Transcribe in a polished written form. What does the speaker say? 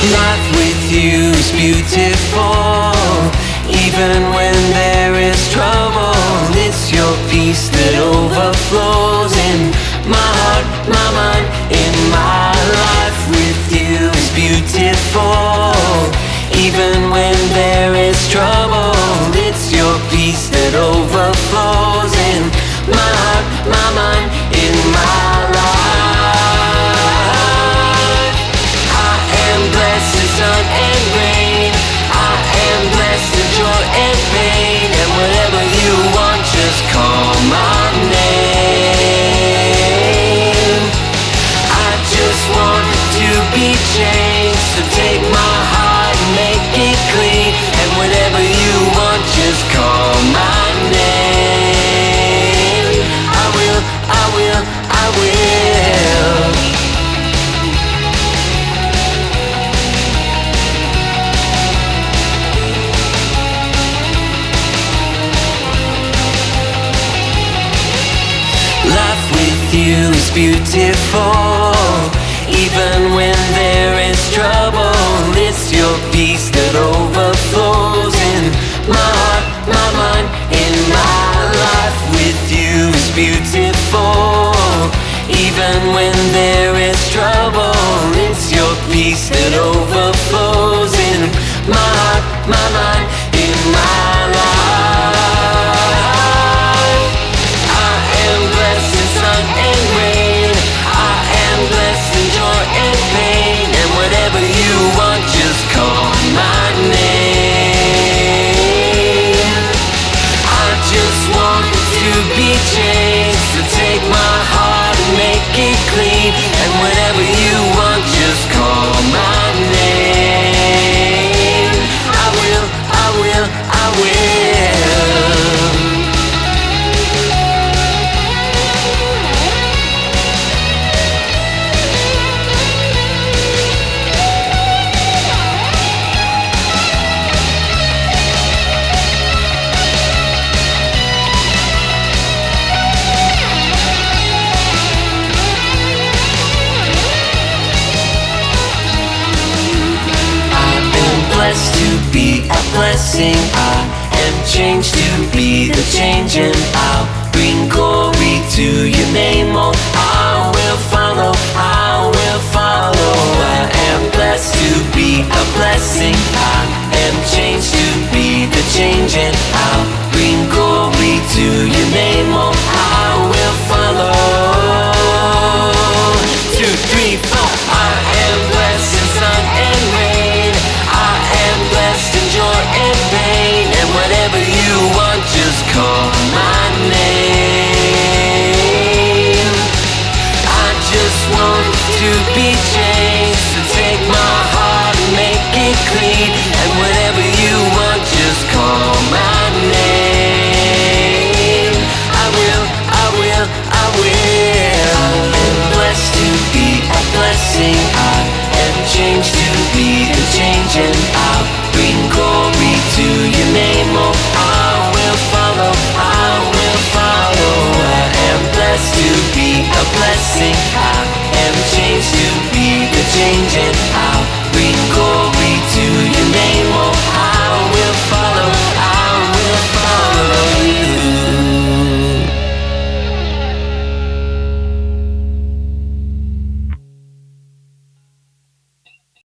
Life with you is beautiful, even when there is trouble. It's your peace that overflows in my heart, my mind, in my life. With you is beautiful, even when there is trouble. It's your peace that overflows in my heart, my mind, in my life. I am blessed in sun and rain. I am blessed in joy and pain. And whatever you want, just call my name. I just want to be changed, so take my heart and make it clean. And whatever you want, just call my name. I will, I will, I will. Life with you is beautiful, even when there is trouble. It's your peace that overflows in my heart, my mind, in my life. With you is beautiful, even when there is trouble. It's your peace that overflows in my heart, my mind, in my life. I am blessed in sun and rain. I am blessed in joy and pain. And whatever you want, just call my name. I just want to be changed, so take my heart and make it clean. And whatever you want, just call my name. I will, I will, I will. Blessed to be a blessing. I am changed to be the change, and I'll bring glory to your name. Oh, I will follow, I will follow. I am blessed to be a blessing. I am changed to be the change, and I'll bring glory to your name. Oh, I will follow. 2, 3, 4. I am blessed in sun and rain. I am blessed in joy and pain. And whatever you want, just call my name. I just want to be changed, so take my heart and make it clean. And whatever you want, just call my name. I will, I will, I will. I am blessed to be a blessing. I am changed to be the change, and I'll bring glory to your name. Oh, I will follow, I will follow. I am blessed to be a blessing. I am changed to be the change, and